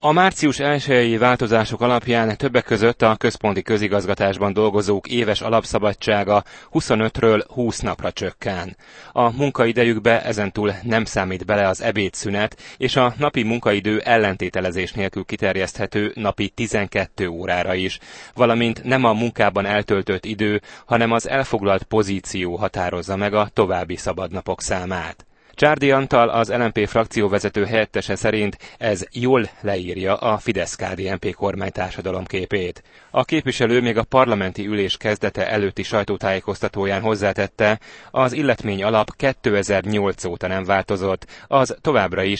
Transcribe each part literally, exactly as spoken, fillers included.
A március elsejei változások alapján többek között a központi közigazgatásban dolgozók éves alapszabadsága huszonötről húsz napra csökken. A munkaidejükbe ezentúl nem számít bele az ebédszünet, és a napi munkaidő ellentételezés nélkül kiterjeszthető napi tizenkét órára is, valamint nem a munkában eltöltött idő, hanem az elfoglalt pozíció határozza meg a további szabadnapok számát. Csárdi Antal, az el em pé frakcióvezető helyettese szerint ez jól leírja a Fidesz-ká dé en pé kormánytársadalom képét. A képviselő még a parlamenti ülés kezdete előtti sajtótájékoztatóján hozzátette, az illetmény alap kétezer-nyolc óta nem változott, az továbbra is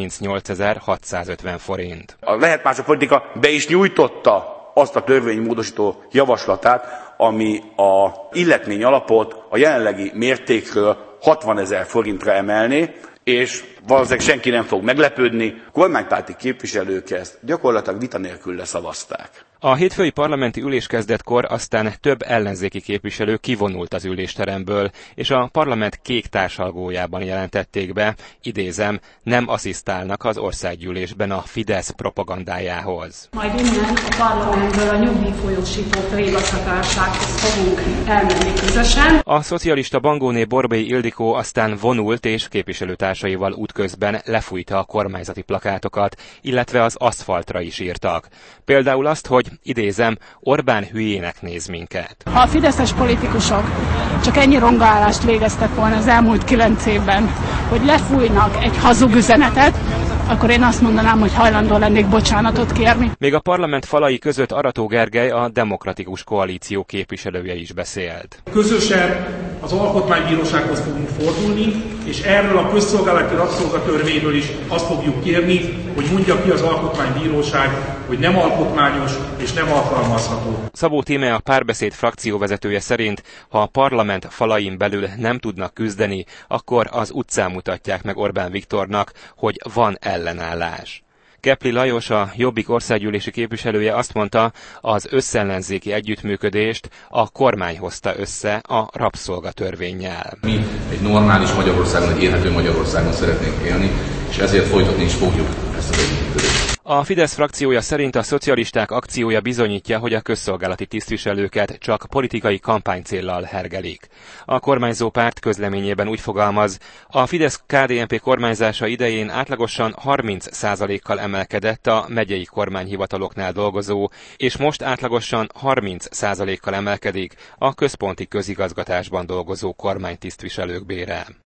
harmincnyolcezer-hatszázötven forint. A Lehet Más a Politika be is nyújtotta azt a törvénymódosító javaslatát, ami a illetmény alapot a jelenlegi mértékről hatvanezer forintra emelné, és valószínűleg senki nem fog meglepődni, kormánypárti képviselők ezt gyakorlatilag vita nélkül leszavazták. A hétfői parlamenti üléskezdetkor aztán több ellenzéki képviselő kivonult az ülésteremből, és a parlament kék társalgójában jelentették be, idézem, nem asszisztálnak az országgyűlésben a Fidesz propagandájához. Majd innen a parlamentből a nyugdíjfolyósító főigazgatósághoz fogunk elmenni közösen. A szocialista Bangóné Borbély Ildikó aztán vonult, és képviselőtársaival útközben lefújta a kormányzati plakátokat, illetve az aszfaltra is írtak. Például azt, hogy idézem, Orbán hülyének néz minket. Ha a fideszes politikusok csak ennyi rongaállást végeztek volna az elmúlt kilenc évben, hogy lefújnak egy hazug üzenetet, akkor én azt mondanám, hogy hajlandó lennék bocsánatot kérni. Még a parlament falai között Arató Gergely, a Demokratikus Koalíció képviselője is beszélt. Közösen az Alkotmánybírósághoz fogunk fordulni, és erről a közszolgálati rabszolgatörvényről is azt fogjuk kérni, hogy mondja ki az Alkotmánybíróság, hogy nem alkotmányos és nem alkalmazható. Szabó Tíme, a Párbeszéd frakcióvezetője szerint, ha a parlament falain belül nem tudnak küzdeni, akkor az utcán mutatják meg Orbán Viktornak, hogy van ellenállás. Kepli Lajos, a Jobbik országgyűlési képviselője azt mondta, az összellenzéki együttműködést a kormány hozta össze a rabszolgatörvénnyel. Mi egy normális Magyarországon, egy élhető Magyarországon szeretnénk élni, és ezért folytatni is fogjuk ezt az együttműködést. A Fidesz frakciója szerint a szocialisták akciója bizonyítja, hogy a közszolgálati tisztviselőket csak politikai kampánycéllal hergelik. A kormányzó párt közleményében úgy fogalmaz, a Fidesz-ká dé en pé kormányzása idején átlagosan harminc százalékkal emelkedett a megyei kormányhivataloknál dolgozó, és most átlagosan harminc százalékkal emelkedik a központi közigazgatásban dolgozó kormánytisztviselők bére.